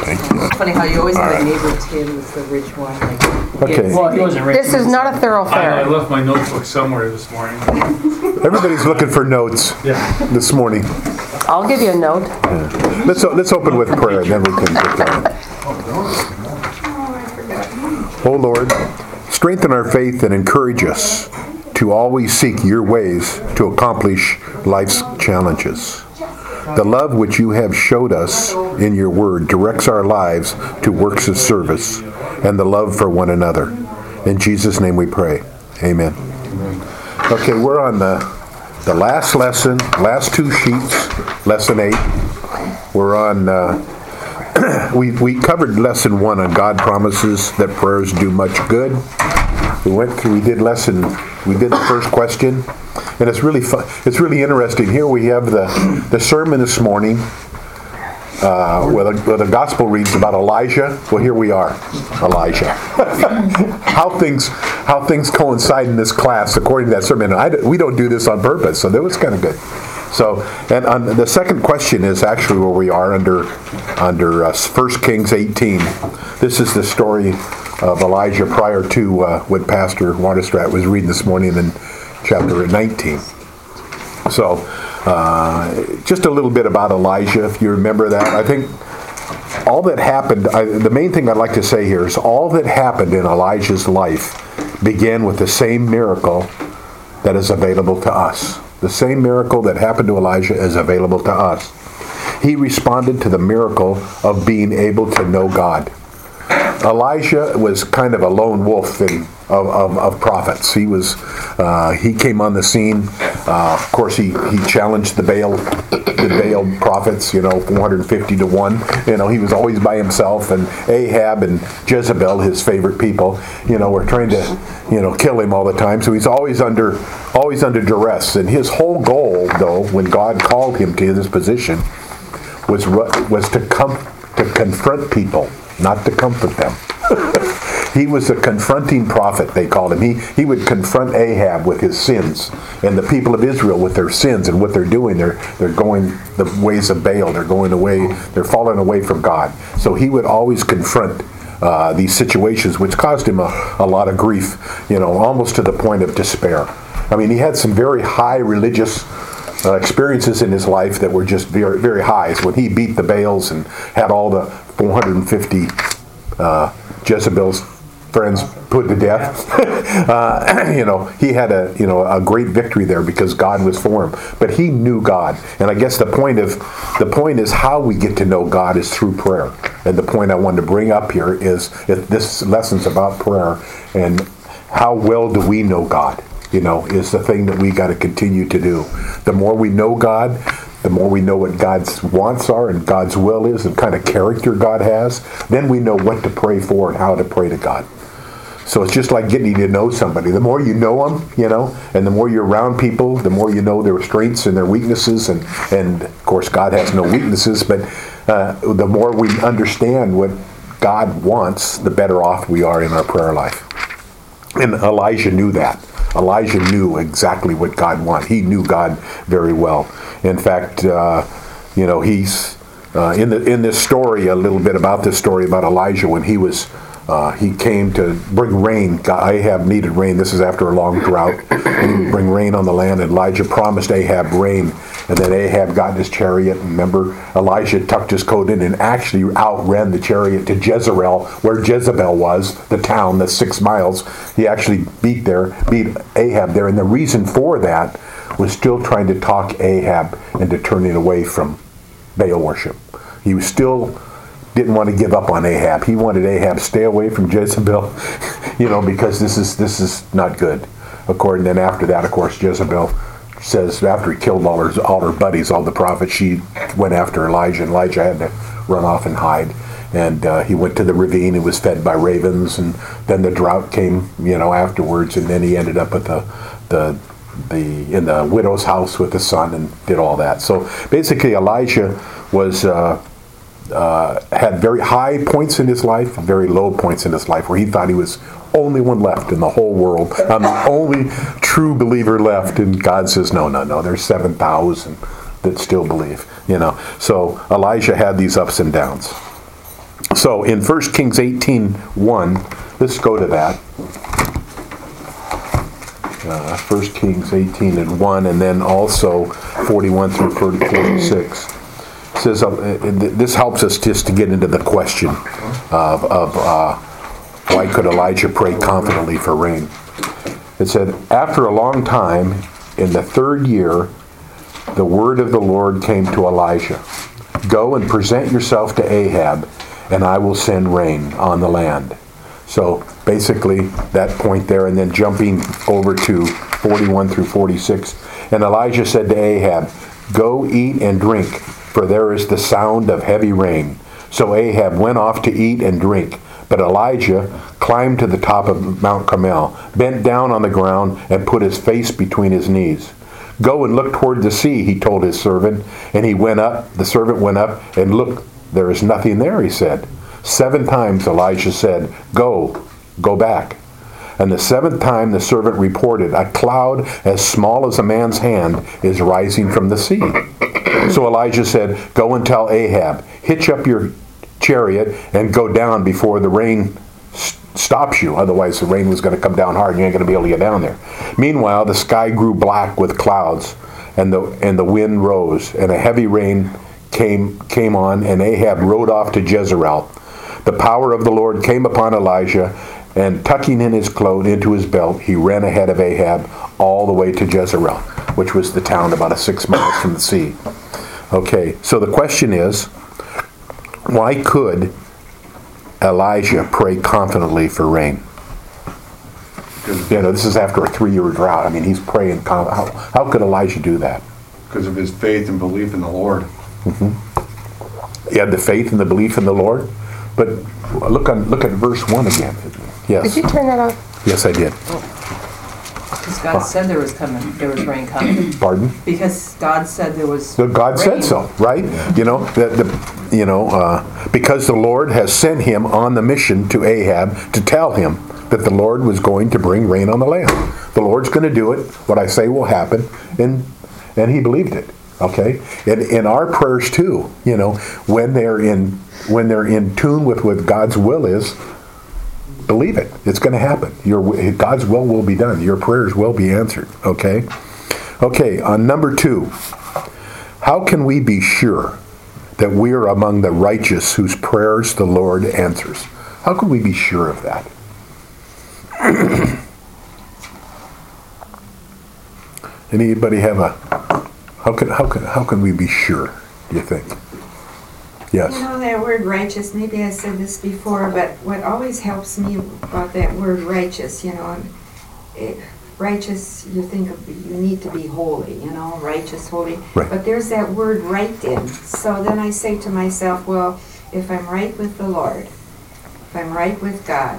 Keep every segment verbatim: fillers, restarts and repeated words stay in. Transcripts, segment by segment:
Thank you. Funny how you always have a neighbor, Tim, was the rich one. Like, Okay. Well, he wasn't rich. This is not a I, I thoroughfare. left my notebook somewhere this morning. Everybody's looking for notes Yeah. this morning. I'll give you a note. Let's let's open with prayer, and then we can get going. Oh Lord, strengthen our faith and encourage us to always seek your ways to accomplish life's challenges. The love which you have showed us in your word directs our lives to works of service and the love for one another. In Jesus' name we pray. Amen. Okay, we're on the, the last lesson, last two sheets, lesson eight. We're on, uh, we, we covered lesson one on God promises that prayers do much good. We went through, we did lesson, we did the first question. And it's really fun. It's really interesting. Here we have the, the sermon this morning, uh, where, the, where the gospel reads about Elijah. Well, here we are, Elijah. how things how things coincide in this class according to that sermon. And I, we don't do this on purpose, so that was kind of good. So, and on, the second question is actually where we are under under uh, First Kings eighteen. This is the story of Elijah prior to uh, what Pastor Waterstrat was reading this morning in chapter nineteen. So, uh, just a little bit about Elijah, if you remember that. I think all that happened, I, the main thing I'd like to say here is all that happened in Elijah's life began with the same miracle that is available to us. The same miracle that happened to Elijah is available to us. He responded to the miracle of being able to know God. Elijah was kind of a lone wolf in, of, of, of prophets. He was, uh, he came on the scene. Uh, of course, he, he challenged the Baal, the Baal prophets. You know, four hundred fifty to one. You know, he was always by himself. And Ahab and Jezebel, his favorite people, you know, were trying to, you know, kill him all the time. So he's always under, always under duress. And his whole goal, though, when God called him to this position, was was to come to confront people, not to comfort them. He was a confronting prophet, they called him. He he would confront Ahab with his sins and the people of Israel with their sins and what they're doing. They're they're going the ways of Baal. They're going away. They're falling away from God. So he would always confront uh, these situations, which caused him a, a lot of grief, you know, almost to the point of despair. I mean, he had some very high religious uh, experiences in his life that were just very, very high. So when he beat the Baals and had all the four hundred fifty uh, Jezebel's friends put to death, uh, you know, he had a you know a great victory there because God was for him. But he knew God, and I guess the point of the point is how we get to know God is through prayer. And the point I wanted to bring up here is if this lesson's about prayer and how well do we know God. You know, is the thing that we got to continue to do. The more we know God, the more we know what God's wants are and God's will is and kind of character God has, then we know what to pray for and how to pray to God. So it's just like getting to know somebody. The more you know them, you know, and the more you're around people, the more you know their strengths and their weaknesses. And, and of course, God has no weaknesses, but uh, the more we understand what God wants, the better off we are in our prayer life. And Elijah knew that. Elijah knew exactly what God wanted. He knew God very well. In fact, uh, you know, he's uh, in the in this story, a little bit about this story about Elijah when he was uh, he came to bring rain. God, Ahab needed rain. This is after a long drought, and he would bring rain on the land. And Elijah promised Ahab rain, and then Ahab got in his chariot. And remember, Elijah tucked his coat in and actually outran the chariot to Jezreel, where Jezebel was, the town that's six miles. He actually beat there, beat Ahab there, and the reason for that was still trying to talk Ahab into turning away from Baal worship. He was still didn't want to give up on Ahab. He wanted Ahab to stay away from Jezebel, you know, because this is this is not good. According then after that, of course, Jezebel says after he killed all her all her buddies, all the prophets, she went after Elijah, and Elijah had to run off and hide. And uh, he went to the ravine and was fed by ravens, and then the drought came, you know, afterwards, and then he ended up at the the the in the widow's house with the son and did all that. So basically, Elijah was uh, uh, had very high points in his life, and very low points in his life, where he thought he was only one left in the whole world. I'm the only true believer left, and God says, no, no, no. There's seven thousand that still believe. You know, so Elijah had these ups and downs. So in First Kings eighteen one, let's go to that. Uh, First Kings eighteen and one, and then also forty-one through forty-six. It says uh, this helps us just to get into the question of, of uh, why could Elijah pray confidently for rain. It said, after a long time, in the third year, the word of the Lord came to Elijah. Go and present yourself to Ahab, and I will send rain on the land. So basically that point there, and then jumping over to forty-one through forty-six. And Elijah said to Ahab, go eat and drink, for there is the sound of heavy rain. So Ahab went off to eat and drink. But Elijah climbed to the top of Mount Carmel, bent down on the ground, and put his face between his knees. Go and look toward the sea, he told his servant. And he went up, the servant went up, and look, there is nothing there, he said. Seven times Elijah said, go, go back. And the seventh time the servant reported, a cloud as small as a man's hand is rising from the sea. So Elijah said, go and tell Ahab, hitch up your chariot and go down before the rain st- stops you. Otherwise the rain was going to come down hard and you ain't going to be able to get down there. Meanwhile, the sky grew black with clouds, and the and the wind rose, and a heavy rain came came on, and Ahab rode off to Jezreel. The power of the Lord came upon Elijah, and tucking in his cloak into his belt, he ran ahead of Ahab all the way to Jezreel, which was the town about a six miles from the sea. Okay, so the question is, why could Elijah pray confidently for rain? You know, this is after a three-year drought. I mean, he's praying. How, how could Elijah do that? Because of his faith and belief in the Lord. Mm-hmm. He had the faith and the belief in the Lord. But look on look at verse one again. Yes. Did you turn that off? Yes, I did. Because God said there was coming, there was rain coming. Pardon? Because God said there was So God rain. said so, right? You know, the, the, you know, uh, because the Lord has sent him on the mission to Ahab to tell him that the Lord was going to bring rain on the land. The Lord's going to do it. What I say will happen, and and he believed it. Okay, and in our prayers too, you know, when they're in when they're in tune with what God's will is, believe it. It's going to happen. Your God's will will be done. Your prayers will be answered. Okay, okay. On number two, how can we be sure that we are among the righteous whose prayers the Lord answers? How can we be sure of that? Anybody have a how can how can how can we be sure, do you think? Yes. You know, that word righteous, maybe I said this before, but what always helps me about that word righteous, you know, it, righteous, you think of, you need to be holy, you know, righteous, holy. Right. But there's that word right in. So then I say to myself, well, if I'm right with the Lord, if I'm right with God,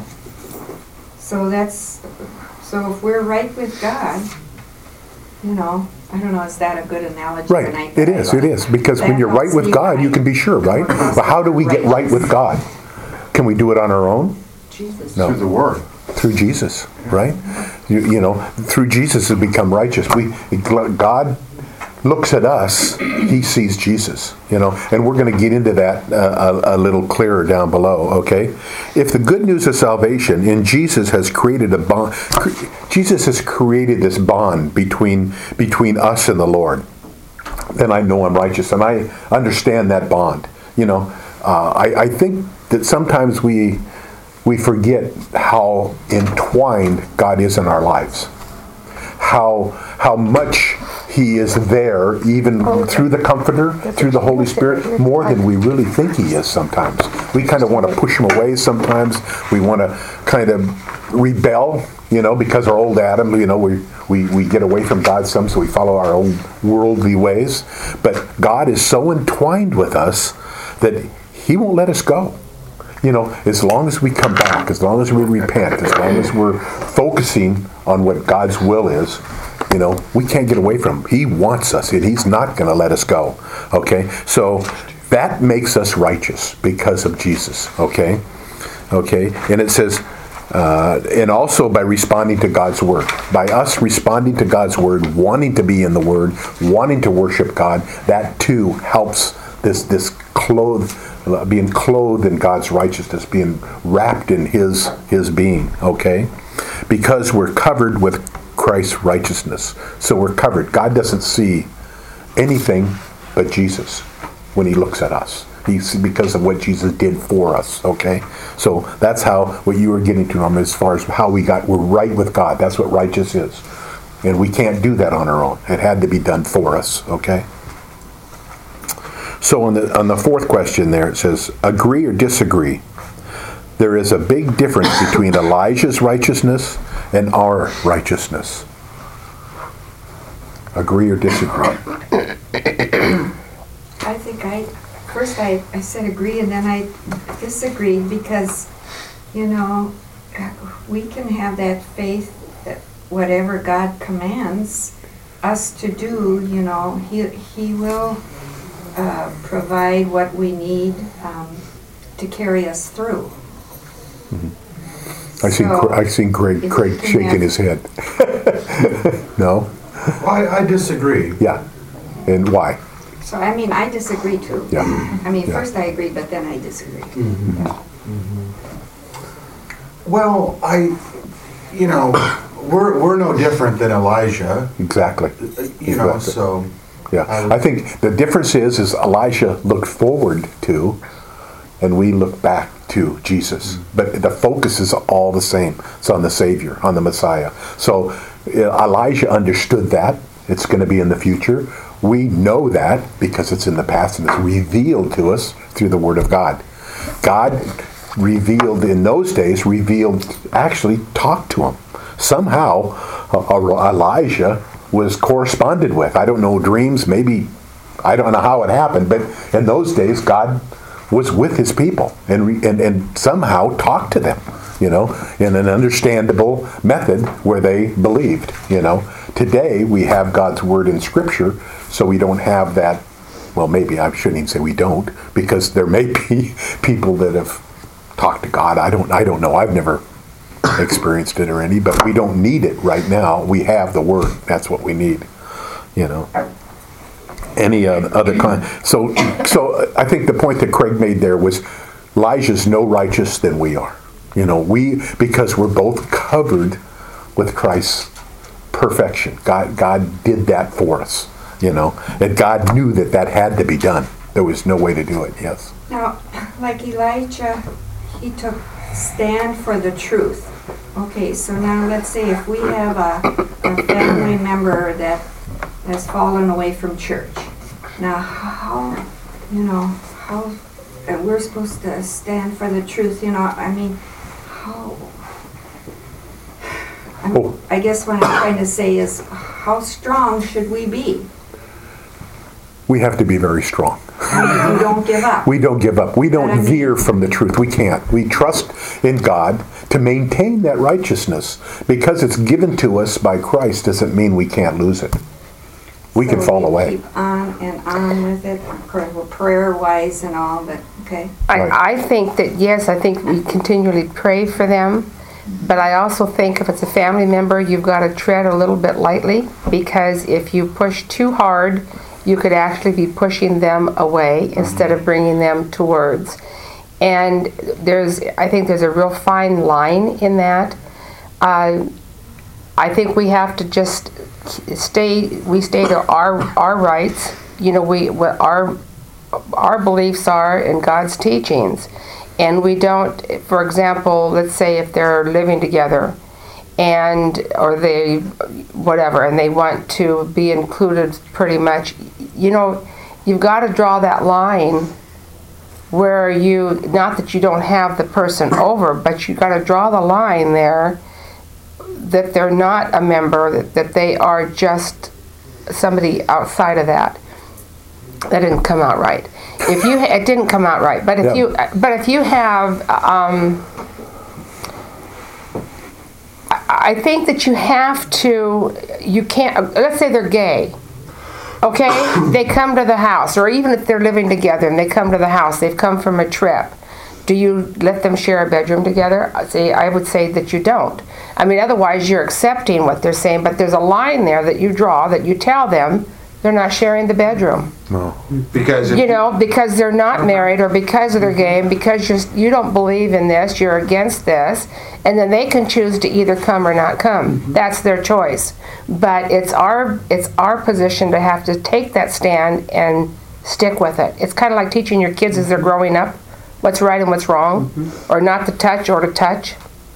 so that's, so if we're right with God, you know, I don't know, is that a good analogy? Right. tonight? It is. It is. Because when you're right with God, you can be sure, right? But how do we get right with God? Can we do it on our own? Jesus. No. Through the Word. Through Jesus, right? You, you know, through Jesus we become righteous. We God looks at us, he sees Jesus, you know, and we're going to get into that uh, a, a little clearer down below, okay? If the good news of salvation in Jesus has created a bond, Jesus has created this bond between between us and the Lord, then I know I'm righteous, and I understand that bond. You know, uh, I, I think that sometimes we we forget how entwined God is in our lives, how how much He is there, even through the Comforter, through the Holy Spirit, more than we really think He is sometimes. We kind of want to push Him away sometimes. We want to kind of rebel, you know, because our old Adam, you know, we, we, we get away from God some, so we follow our own worldly ways. But God is so entwined with us that He won't let us go. You know, as long as we come back, as long as we repent, as long as we're focusing on what God's will is, you know, we can't get away from Him. He wants us, and He's not going to let us go. Okay? So that makes us righteous because of Jesus. Okay? Okay? And it says, uh, and also by responding to God's Word. By us responding to God's Word, wanting to be in the Word, wanting to worship God, that too helps this, this clothe being clothed in God's righteousness, being wrapped in His His being. Okay, because we're covered with Christ's righteousness, so we're covered. God doesn't see anything but Jesus when He looks at us. He's because of what Jesus did for us. Okay, so that's how what you were getting to, Norman, as far as how we got we're right with God. That's what righteous is, and we can't do that on our own. It had to be done for us. Okay. So on the on the fourth question there, it says, agree or disagree? There is a big difference between Elijah's righteousness and our righteousness. Agree or disagree? I think I, first I, I said agree and then I disagreed because, you know, we can have that faith that whatever God commands us to do, you know, He, he will uh, provide what we need um, to carry us through. I seen So, I seen Craig if Craig you can shaking have- his head. No? Well, I, I disagree. Yeah. And why? So, I mean, I disagree too. Yeah. I mean, Yeah. first I agreed, but then I disagree. Well, I, you know, we're, we're no different than Elijah, Exactly. you know, Exactly. so. Yeah. I- I think the difference is is Elisha looked forward to and we look back to Jesus. But the focus is all the same. It's on the Savior, on the Messiah. So uh, Elijah understood that. It's going to be in the future. We know that because it's in the past and it's revealed to us through the Word of God. God revealed in those days, revealed, actually talked to him. Somehow uh, Elijah was corresponded with. I don't know, dreams, maybe, I don't know how it happened, but in those days God was with his people and, re, and and somehow talked to them, you know, in an understandable method where they believed, you know. Today we have God's Word in Scripture, so we don't have that. Well, maybe I shouldn't even say we don't, because there may be people that have talked to God. I don't. I don't know. I've never experienced it or any, but we don't need it right now. We have the Word. That's what we need, you know. Any uh, other kind. So, so I think the point that Craig made there was Elijah's no righteous than we are. You know, we because we're both covered with Christ's perfection. God, God did that for us. You know, and God knew that that had to be done. There was no way to do it. Yes. Now, like Elijah, he took stand for the truth. Okay, so now let's say if we have a, a family member that has fallen away from church. Now, how, you know, how, and we're supposed to stand for the truth, you know, I mean, how, I'm, Oh. I guess what I'm trying to say is, how strong should we be? We have to be very strong. I mean, you don't give up. We don't give up. We But I don't mean- veer from the truth. We can't. We trust in God to maintain that righteousness. Because it's given to us by Christ doesn't mean we can't lose it. We can So fall we away. Keep on and on with it, prayer wise and all, but okay. Right. I, I think that, yes, I think we continually pray for them, but I also think if it's a family member, you've got to tread a little bit lightly, because if you push too hard, you could actually be pushing them away instead of bringing them towards. And there's, I think there's a real fine line in that. Uh, I think we have to just stay, we stay to our our rights, you know, we what our our beliefs are in God's teachings. And we don't, for example, let's say if they're living together and, or they, whatever, and they want to be included pretty much, you know, you've got to draw that line where you, not that you don't have the person over, but you've got to draw the line there that they're not a member, that, that they are just somebody outside of that. That didn't come out right. If you, it didn't come out right. But if Yeah. you, but if you have, um, I I think that you have to. You can't. Let's say they're gay. Okay, they come to the house, or even if they're living together and they come to the house, they've come from a trip. Do you let them share a bedroom together? See, I would say that you don't. I mean, otherwise you're accepting what they're saying, but there's a line there that you draw, that you tell them, they're not sharing the bedroom. No. Because if You know, because they're not married, or because of their game, because you're, you don't believe in this, you're against this, and then they can choose to either come or not come. That's their choice. But it's our it's our position to have to take that stand and stick with it. It's kind of like teaching your kids as they're growing up what's right and what's wrong, or not to touch or to touch.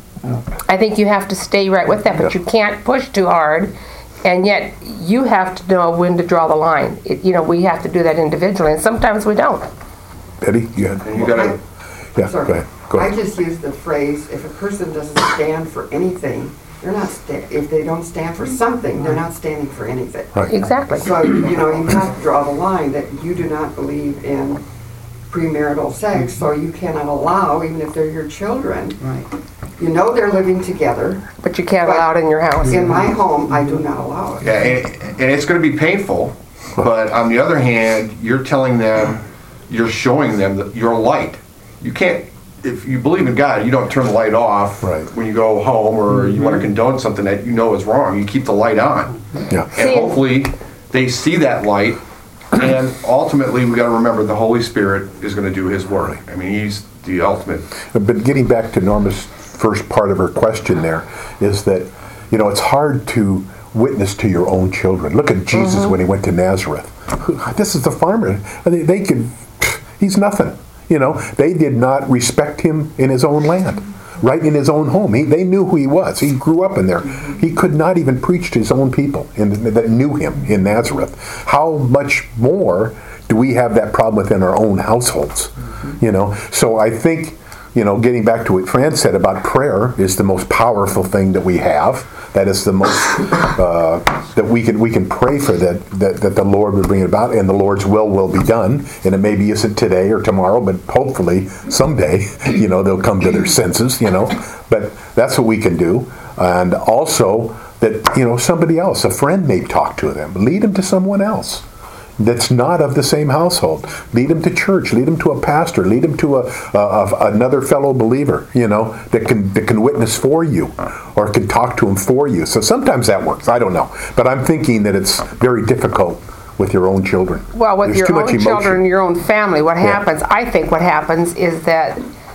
I think you have to stay right with that, but you can't push too hard. And yet, you have to know when to draw the line. It, you know, we have to do that individually, and sometimes we don't. Betty, you had, you gotta, yeah, Sorry. go ahead. Go I ahead. just use the phrase, if a person doesn't stand for anything, they're not, sta- if they don't stand for something, they're not standing for anything. Right. Exactly. So, you know, you have to draw the line that you do not believe in premarital sex, so you cannot allow, even if they're your children. Right. You know they're living together. But you can't allow it in your house. In my home, I do not allow it. yeah, and, and it's going to be painful, but on the other hand, you're telling them, you're showing them that you're a light. You can't, if you believe in God, you don't turn the light off Right. when you go home, or you want to condone something that you know is wrong. You keep the light on. Yeah. And See- hopefully, they see that light, and ultimately, we got to remember the Holy Spirit is going to do His work. I mean, He's the ultimate. But getting back to Norma's first part of her question there is that, you know, it's hard to witness to your own children. Look at Jesus when He went to Nazareth. This is the farmer. They, they could, he's nothing. You know, they did not respect Him in His own land, right in His own home. He, they knew who He was. He grew up in there. He could not even preach to His own people in, that knew Him in Nazareth. How much more do we have that problem within our own households? You know, so I think, you know, getting back to what Fran said about prayer is the most powerful thing that we have. That is the most uh, that we can we can pray for that, that that the Lord will bring it about, and the Lord's will will be done. And it maybe isn't today or tomorrow, but hopefully someday, you know, they'll come to their senses. You know, but that's what we can do. And also that, you know, somebody else, a friend, may talk to them. Lead them to someone else that's not of the same household. Lead them to church. Lead them to a pastor. Lead them to a, a, a another fellow believer, you know, that can that can witness for you, or can talk to him for you. So sometimes that works. I don't know, but I'm thinking that it's very difficult with your own children. Well, with There's too your much own emotion. children, your own family, what happens, I think what happens is that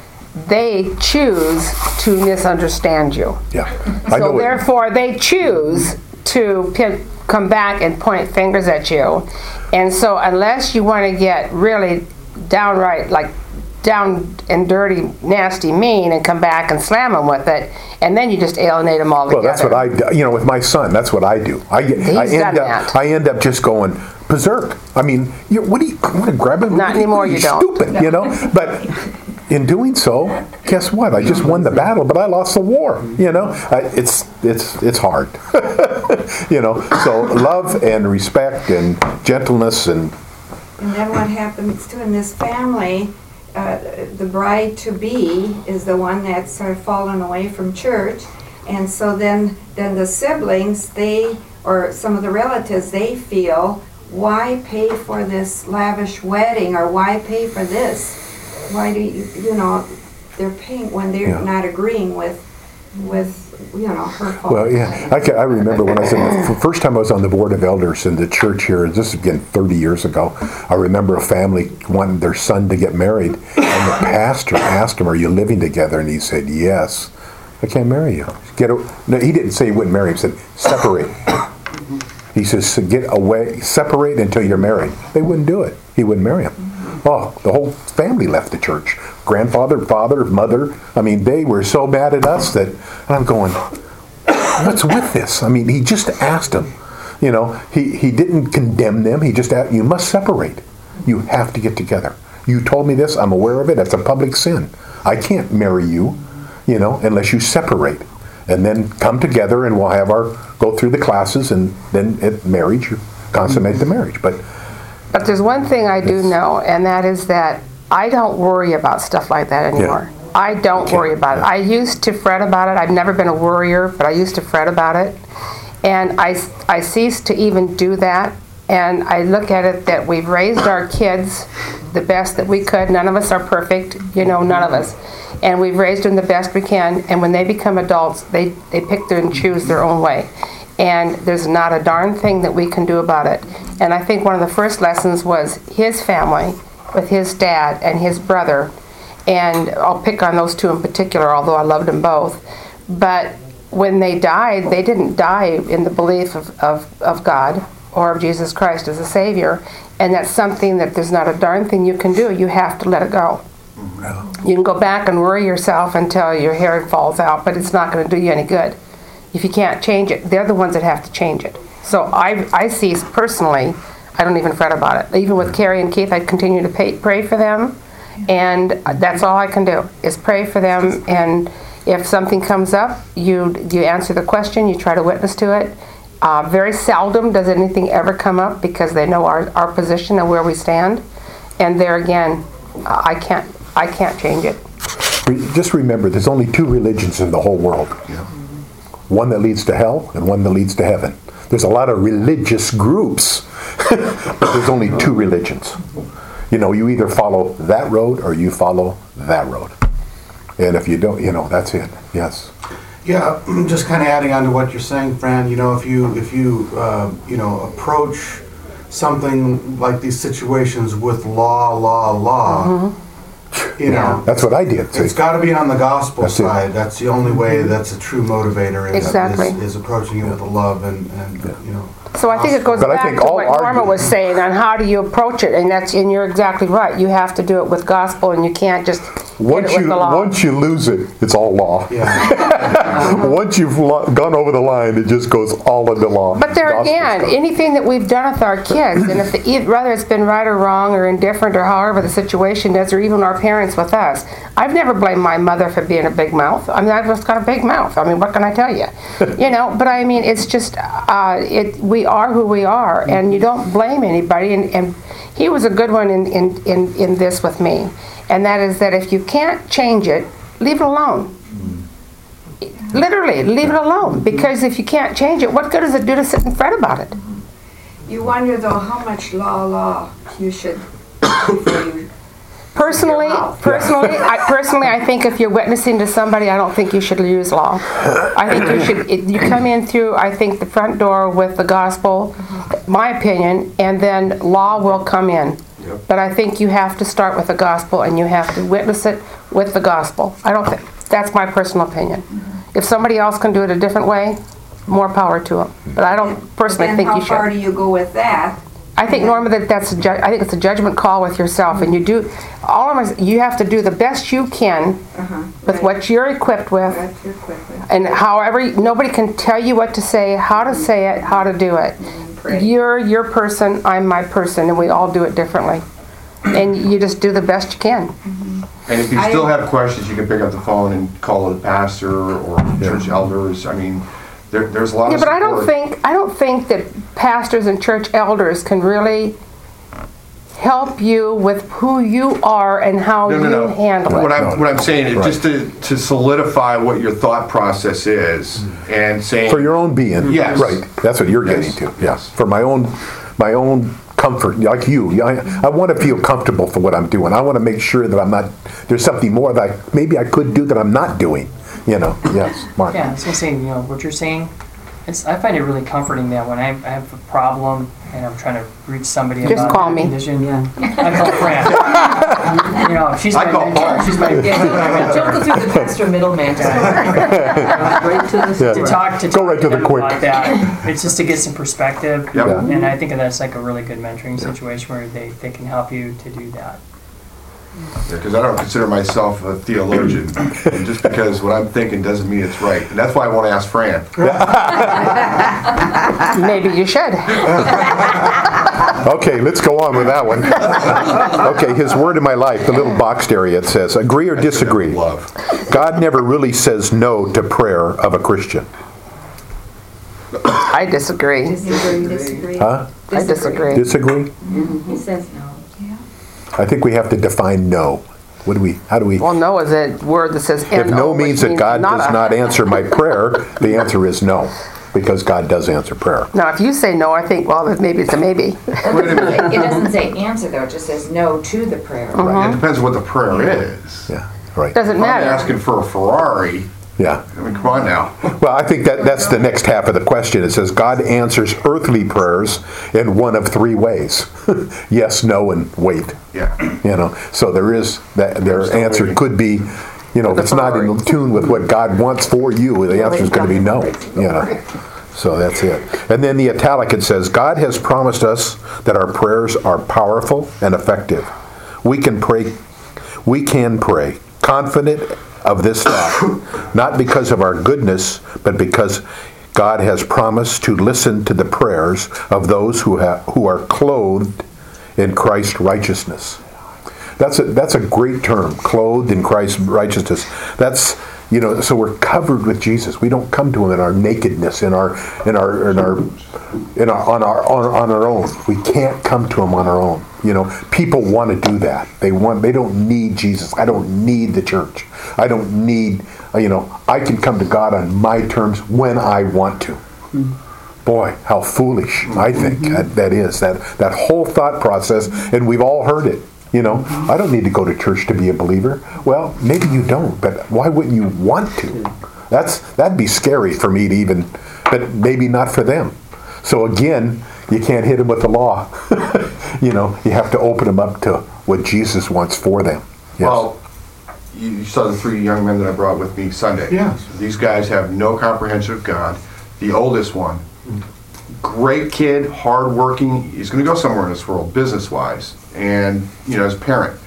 they choose to misunderstand you. Yeah, I So know it. therefore, they choose to pin, come back and point fingers at you. And so unless you want to get really downright, like, down and dirty, nasty, mean, and come back and slam them with it, and then you just alienate them all Well, together. that's what I do. You know, with my son, that's what I do. I, get- I He's end done up, that. I end up just going berserk. I mean, you, what do you, I'm going to grab him? Not anymore, you don't. Stupid, you know? But in doing so, guess what? I just won the battle, but I lost the war, you know? I, it's, it's, it's hard. You know, so love and respect and gentleness and, And then what happens too in this family, uh, the bride-to-be is the one that's sort of fallen away from church. And so then, then the siblings, they, or some of the relatives, they feel, why pay for this lavish wedding, or why pay for this? Why do you, you know, they're paying when they're Yeah. not agreeing with, with, you know, her fault. well, yeah. I, can, I remember when I was in the f- first time I was on the board of elders in the church here, this is again thirty years ago, I remember a family wanted their son to get married, and the pastor asked him, are you living together? And he said, yes. I can't marry you. Get a, no, he didn't say he wouldn't marry him. He said, separate. He says, get away, separate until you're married. They wouldn't do it. He wouldn't marry him. Oh, the whole family left the church. Grandfather, father, mother. I mean, they were so mad at us that, and I'm going, what's with this? I mean, he just asked them. You know, he, he didn't condemn them. He just asked, you must separate. You have to get together. You told me this. I'm aware of it. That's a public sin. I can't marry you, you know, unless you separate. And then come together and we'll have our, go through the classes, and then at marriage, you consummate the marriage. But But there's one thing I do know, and that is that I don't worry about stuff like that anymore. I don't Okay. worry about it. I used to fret about it. I've never been a worrier, but I used to fret about it. And I, I ceased to even do that. And I look at it that we've raised our kids the best that we could. None of us are perfect, you know, none of us. And we've raised them the best we can. And when they become adults, they, they pick their and choose their own way. and there's not a darn thing that we can do about it. And I think one of the first lessons was his family with his dad and his brother, and I'll pick on those two in particular, although I loved them both. But when they died, they didn't die in the belief of, of, of God or of Jesus Christ as a Savior, and that's something that there's not a darn thing you can do. You have to let it go. You can go back and worry yourself until your hair falls out, but it's not going to do you any good. If you can't change it, they're the ones that have to change it. So I, I see personally, I don't even fret about it. Even with Carrie and Keith, I continue to pay, pray for them, and that's all I can do is pray for them. And if something comes up, you you answer the question, you try to witness to it. Uh, very seldom does anything ever come up because they know our, our position and where we stand. And there again, I can't I can't change it. Just remember, there's only two religions in the whole world. Yeah. One that leads to hell and one that leads to heaven. There's a lot of religious groups, but there's only two religions. You know, you either follow that road or you follow that road. And if you don't, you know, that's it. Yes. Yeah, just kind of adding on to what you're saying, Fran. You know, if you if you uh, you know approach something like these situations with law, law, law, mm-hmm. you know, that's what I did. See? It's got to be on the gospel that's side. It. That's the only way. That's a true motivator. Is, exactly. is, is approaching it with the love and, and yeah. you know. So I think it goes but back to what Norma was saying on how do you approach it, and that's and you're exactly right. You have to do it with gospel, and you can't just once hit it with you the law. once you lose it, it's all law. Yeah. Once you've lo- gone over the line, it just goes all into law. But there gospel again, stuff. anything that we've done with our kids, and if the, whether it's been right or wrong or indifferent or however the situation is, or even our parents with us, I've never blamed my mother for being a big mouth. I mean, I've just got a big mouth. I mean, what can I tell you? You know, but I mean, it's just uh, it. We are who we are. And you don't blame anybody, and, and he was a good one in, in, in, in this with me, and that is that if you can't change it, leave it alone. Literally, leave it alone, because if you can't change it, what good does it do to sit and fret about it? You wonder though how much law law you should before you Personally, personally, I personally, I think if you're witnessing to somebody, I don't think you should use law. I think you should. It, you come in through, I think, the front door with the gospel, my opinion, and then law will come in. Yep. But I think you have to start with the gospel, and you have to witness it with the gospel. I don't think that's my personal opinion. If somebody else can do it a different way, more power to them. But I don't personally then think you how far should. do you go with that? I think, Norma, that that's a ju- I think it's a judgment call with yourself, and you do all of us. You have to do the best you can Uh-huh, with right. what you're equipped with, What you're equipped with. and however nobody can tell you what to say, how to say it, how to do it. Pray. You're your person, I'm my person, and we all do it differently. And you just do the best you can. And if you I- still have questions, you can pick up the phone and call the pastor or church elders. I mean, there, there's a lot Yeah, of but I don't support. think I don't think that pastors and church elders can really help you with who you are and how No, no, you no. handle What it. I'm, what I'm saying is Right. just to, to solidify what your thought process is and saying. For your own being. Yes. Right. That's what you're Yes. getting to. Yes. For my own, my own comfort, like you. I, I want to feel comfortable for what I'm doing. I want to make sure that I'm not. There's something more that I, maybe I could do that I'm not doing. You know. Yes. Mark. Yeah, I was gonna say, you know, what you're saying. It's, I find it really comforting that when I, I have a problem and I'm trying to reach somebody Just about call that me. condition, yeah. I call Fran. You know, she's I my call mentor. Paul. She's my, Don't go through the pastor middleman. Right to the Yeah. to talk to Go talk right to the them quick. about that. It's just to get some perspective. Yep. Yeah. And I think that's like a really good mentoring situation where they, they can help you to do that. Because I don't consider myself a theologian. And just because what I'm thinking doesn't mean it's right. And that's why I want to ask Fran. Maybe you should. Okay, let's go on with that one. Okay, his word in my life, the little boxed area, it says, agree or disagree. Love. God never really says no to prayer of a Christian. I disagree. Disagree, disagree. Huh? I disagree. Disagree? He says no. I think we have to define no. What do we, how do we? Well, no is a word that says If N O, no which means that means God does nada. not answer my prayer, the answer is no, because God does answer prayer. Now, if you say no, I think, well, maybe it's a maybe. Wait a minute. It doesn't say answer though, it just says no to the prayer. It depends what the prayer is. Yeah, right. Doesn't If I'm matter. asking for a Ferrari, Yeah. I mean, come on now. Well, I think that that's the next half of the question. It says God answers earthly prayers in one of three ways: yes, no, and wait. Yeah. You know, so there is that. Their Still answer waiting. could be, you know, if it's not in tune with what God wants for you, the answer is going to be no. You know, so that's it. And then the italic, it says God has promised us that our prayers are powerful and effective. We can pray. We can pray confident of this thought, not because of our goodness, but because God has promised to listen to the prayers of those who have, who are clothed in Christ's righteousness. That's a, that's a great term, clothed in Christ's righteousness. That's, you know, so we're covered with Jesus. We don't come to him in our nakedness, in our in our in our in our on our on, on our own. We can't come to him on our own. You know, people want to do that. They want. They don't need Jesus. I don't need the church. I don't need. You know, I can come to God on my terms when I want to. Boy, how foolish I think that, that is. That that whole thought process, and we've all heard it. You know, I don't need to go to church to be a believer. Well, maybe you don't, but why wouldn't you want to? That's that'd be scary for me to even, but maybe not for them. So again, you can't hit them with the law. You know, you have to open them up to what Jesus wants for them. Yes. Well, you you saw the three young men that I brought with me Sunday. Yes. These guys have no comprehension of God. The oldest one, great kid, hardworking. He's going to go somewhere in this world, business-wise, and you know, as a parent.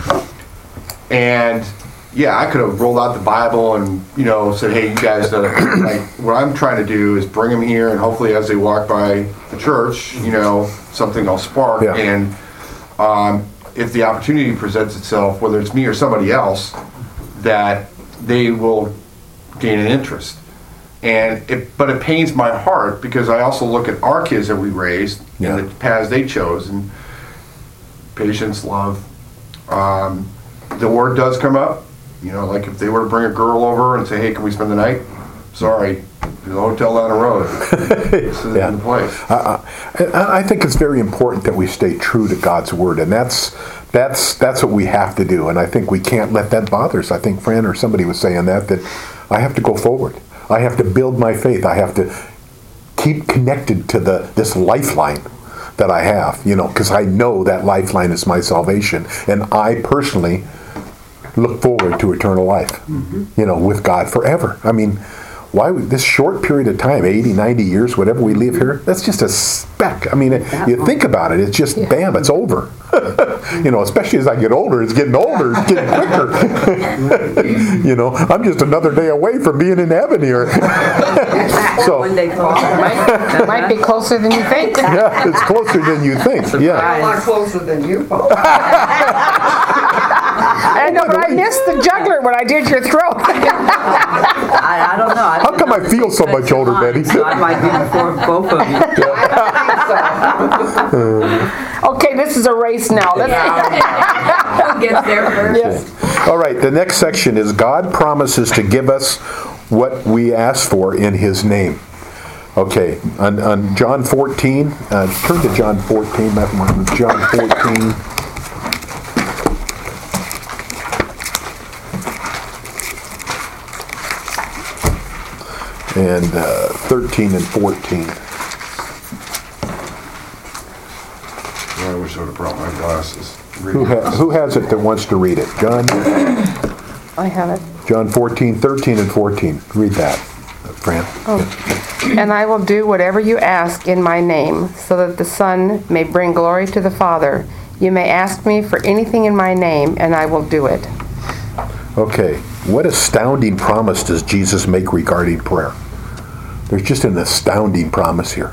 And yeah, I could have rolled out the Bible and you know said, "Hey, you guys," uh, like what I'm trying to do is bring them here, and hopefully, as they walk by the church, you know, something will spark. Yeah. And um, if the opportunity presents itself, whether it's me or somebody else, that they will gain an interest. And it, but it pains my heart because I also look at our kids that we raised Yeah. and the paths they chose, and patience, love. Um, the word does come up, you know, like if they were to bring a girl over and say, "Hey, can we spend the night?" Sorry, there's a hotel down the road. This isn't Yeah. the place. Uh, I I think it's very important that we stay true to God's word, and that's that's that's what we have to do. And I think we can't let that bother us. I think Fran or somebody was saying that that I have to go forward. I have to build my faith. I have to keep connected to the this lifeline that I have, you know, because I know that lifeline is my salvation, and I personally look forward to eternal life, mm-hmm. you know, with God forever. I mean, why would this short period of time, eighty, ninety years, whatever we live here, that's just a speck. I mean, it, you think about it, it's just, yeah. bam, it's over. You know, especially as I get older, it's getting older, it's getting quicker. You know, I'm just another day away from being in heaven here. So, One day Paul. Might, might be closer than you think. yeah, it's closer than you think. Yeah. A lot closer than you, Paul. I know, but I missed the juggler when I did your throat. I, I don't know. I How come I feel so much older, Betty? So I might be before both of you. Okay, this is a race now. Let's Who gets there first? Yes. All right, the next section is God promises to give us what we ask for in his name. Okay, on, on John fourteen, uh, turn to John fourteen, that's mine, John fourteen. And uh, thirteen and fourteen. I wish I would have brought my glasses. Who, ha- who has it that wants to read it? John? I have it. John fourteen, thirteen and fourteen. Read that, Fran. Oh. And I will do whatever you ask in my name, so that the Son may bring glory to the Father. You may ask me for anything in my name, and I will do it. Okay, what astounding promise does Jesus make regarding prayer? There's just an astounding promise here.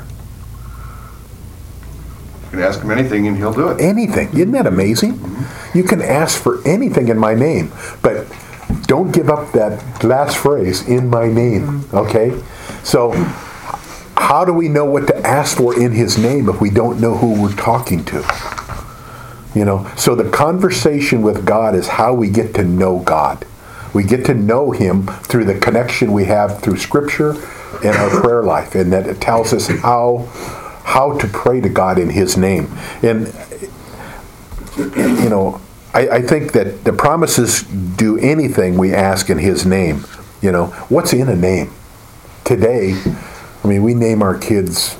You can ask him anything and he'll do it. Anything. Isn't that amazing? Mm-hmm. You can ask for anything in my name, but don't give up that last phrase, in my name, okay? So, how do we know what to ask for in his name if we don't know who we're talking to? You know, so the conversation with God is how we get to know God. We get to know him through the connection we have through Scripture and our prayer life, and that it tells us how how to pray to God in his name. And, you know, I, I think that the promises do anything we ask in his name. You know, what's in a name? Today, I mean, we name our kids,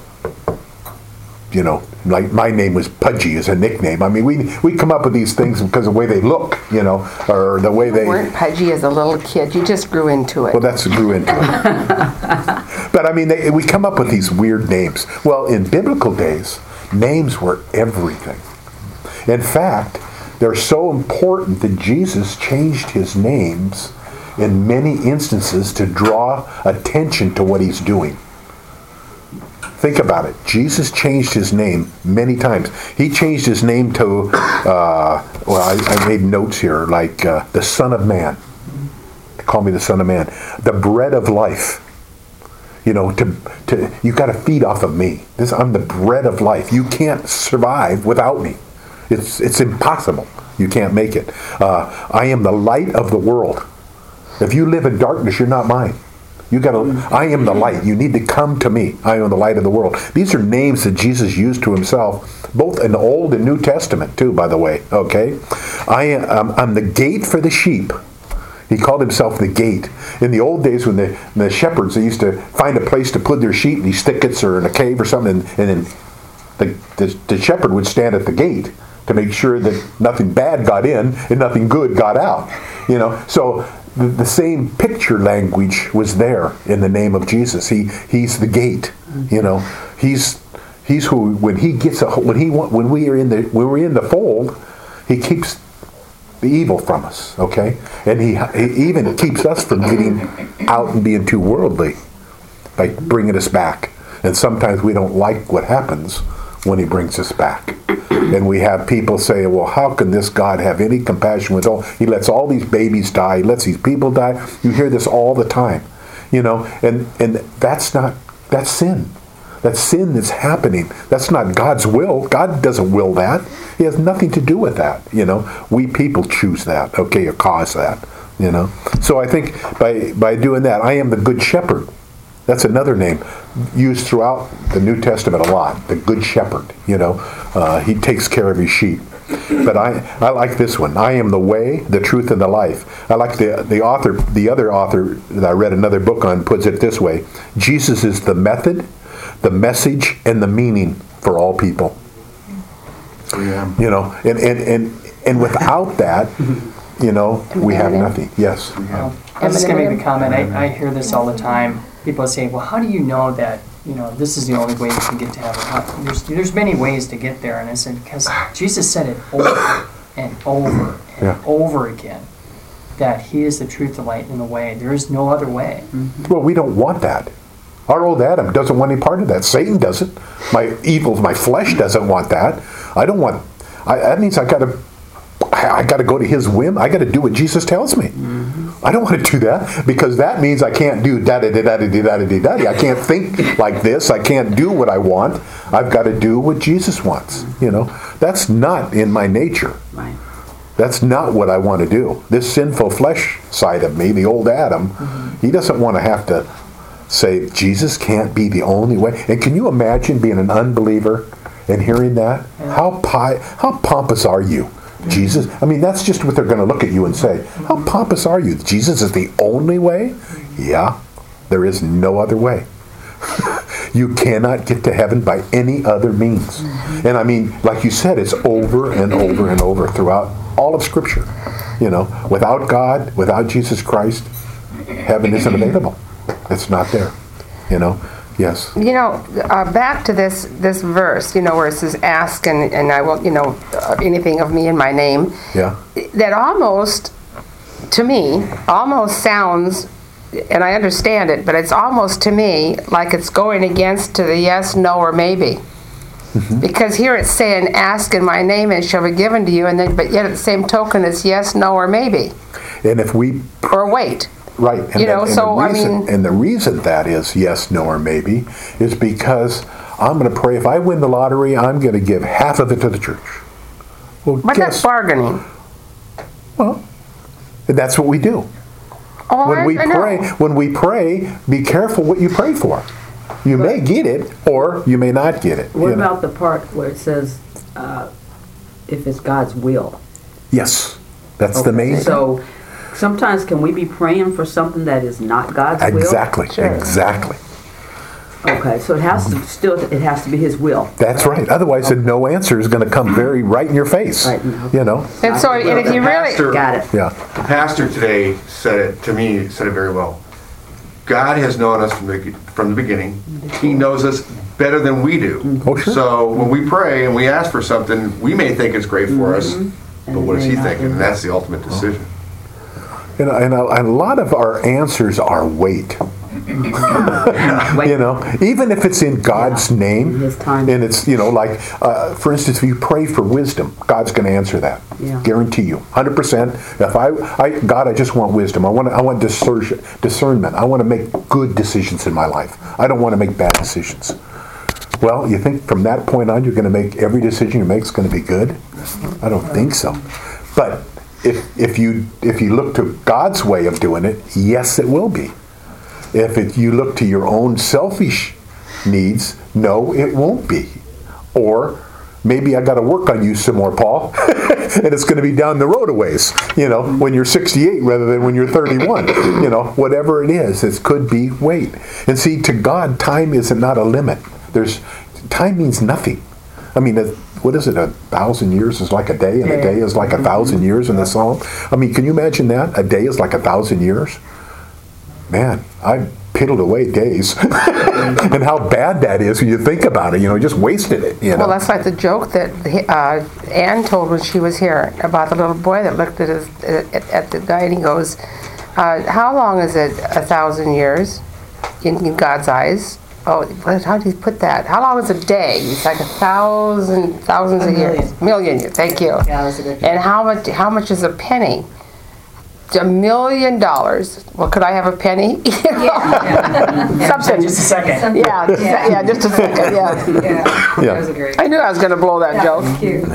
you know, like my name was Pudgy as a nickname. I mean, we we come up with these things because of the way they look, you know, or the way they... You weren't pudgy as a little kid. You just grew into it. Well, that's grew into it. But I mean, they, we come up with these weird names. Well, in biblical days, names were everything. In fact, they're so important that Jesus changed his names in many instances to draw attention to what he's doing. Think about it. Jesus changed his name many times. He changed his name to, uh, well, I, I made notes here, like uh, the Son of Man. Call me the Son of Man. The bread of life. You know, to to you got to feed off of me. This I'm the bread of life. You can't survive without me. It's it's impossible. You can't make it. Uh, I am the light of the world. If you live in darkness, you're not mine. You got to. I am the light. You need to come to me. I am the light of the world. These are names that Jesus used to himself, both in the Old and New Testament, too. By the way, okay. I am. Um, I'm the gate for the sheep. He called himself the gate. In the old days, when the, the shepherds, they used to find a place to put their sheep in these thickets or in a cave or something, and, and then the, the, the shepherd would stand at the gate to make sure that nothing bad got in and nothing good got out. You know, so the, the same picture language was there in the name of Jesus. He he's the gate. You know, he's he's who when he gets a when he when we are in the when we're in the fold, he keeps the evil from us, okay? And he, he even keeps us from getting out and being too worldly by bringing us back. And sometimes we don't like what happens when he brings us back. And we have people say, well, how can this God have any compassion with all? He lets all these babies die. He lets these people die. You hear this all the time, you know? And, and that's not, that's sin. That's sin that's happening. That's not God's will. God doesn't will that. He has nothing to do with that. You know, we people choose that, okay, or cause that. You know, so I think by by doing that, I am the good shepherd. That's another name used throughout the New Testament a lot. The good shepherd. You know, uh, he takes care of his sheep. But I, I like this one. I am the way, the truth, and the life. I like the the author. The other author that I read another book on puts it this way: Jesus is the method, the message, and the meaning for all people. Yeah. You know, and, and, and, and without that, you know, we have nothing. Yes. Well, I was just going to make a comment. I, I hear this all the time. People say, well, how do you know that, you know, this is the only way you can get to heaven? How, there's, there's many ways to get there. And I said, because Jesus said it over and over and Yeah. over again, that he is the truth, the light, and the way. There is no other way. Well, we don't want that. Our old Adam doesn't want any part of that. Satan doesn't. My evil, my flesh doesn't want that. I don't want. I, that means I got to. I got to go to his whim. I got to do what Jesus tells me. Mm-hmm. I don't want to do that because that means I can't do da da da da da da da da da. I can't think like this. I can't do what I want. I've got to do what Jesus wants. You know, that's not in my nature. Right. That's not what I want to do. This sinful flesh side of me, the old Adam, mm-hmm. he doesn't want to have to say Jesus can't be the only way. And can you imagine being an unbeliever and hearing that? How pi- how pompous are you, Jesus? I mean, that's just what they're going to look at you and say. How pompous are you? Jesus is the only way? Yeah, there is no other way. You cannot get to heaven by any other means. And I mean, like you said, it's over and over and over throughout all of Scripture. You know, without God, without Jesus Christ, heaven isn't available. It's not there, you know. Yes. You know, uh, back to this this verse, you know, where it says, "Ask and, and I will, you know, uh, anything of me in my name." Yeah. That almost, to me, almost sounds, and I understand it, but it's almost to me like it's going against to the yes, no, or maybe. Mm-hmm. Because here it's saying, "Ask in my name and it shall be given to you," and then, but yet at the same token, it's yes, no, or maybe. And if we or wait. Right. And you know, the, and so the reason, I mean, and the reason that is yes, no, or maybe is because I'm going to pray. If I win the lottery, I'm going to give half of it to the church. Well, but guess, that's bargaining. Well, that's what we do. Oh, when I, we I pray, know. when we pray, be careful what you pray for. You may get it, or you may not get it. What you know? about the part where it says, uh, if it's God's will? Yes, that's Okay. the main. So, sometimes can we be praying for something that is not God's will? Exactly, exactly. Okay, so it has to still it has to be His will. That's right. Otherwise, the no answer is going to come very right in your face. Right. You know. And so, and if you really, Pastor- Got it. Yeah. The pastor today said it to me, said it very well. God has known us from the, from the beginning. He knows us better than we do. Oh, sure. So when we pray and we ask for something, we may think it's great for us, but what is He thinking? And that's the ultimate decision. And, and, a, and a lot of our answers are wait. Wait. You know, even if it's in God's name, His time. and it's, you know, like, uh, for instance, if you pray for wisdom, God's going to answer that. Yeah. Guarantee you, one hundred percent. If I, I, God, I just want wisdom. I want, I want discern, discernment. I want to make good decisions in my life. I don't want to make bad decisions. Well, you think from that point on, you're going to make every decision you make is going to be good? I don't think so. But if if you if you look to God's way of doing it, yes, it will be. If it, you look to your own selfish needs, no, it won't be. Or maybe I got to work on you some more, Paul, and it's going to be down the road a ways. You know, when you're sixty-eight rather than when you're thirty-one. You know, whatever it is, it could be wait. And see, to God, time is not a limit. There's time means nothing. I mean, what is it? A thousand years is like a day, and a day is like a thousand years in the Psalm. I mean, can you imagine that? A day is like a thousand years. Man, I piddled away days, and how bad that is when you think about it. You know, just wasted it. You know. well, that's like the joke that uh, Anne told when she was here about the little boy that looked at his, at, at the guy and he goes, uh, "How long is it? A thousand years in, in God's eyes?" Oh, what- how did he put that? How long is a day? It's like a thousand, thousands A of years. Million years. Thank you. Yeah, that's a good. And how much? How much is a penny? A million dollars. Well, could I have a penny? You know? Something. Just a second. Yeah, just, yeah, just a second. Yeah. Yeah. Yeah. That was a great. I knew I was going to blow that joke. Cute.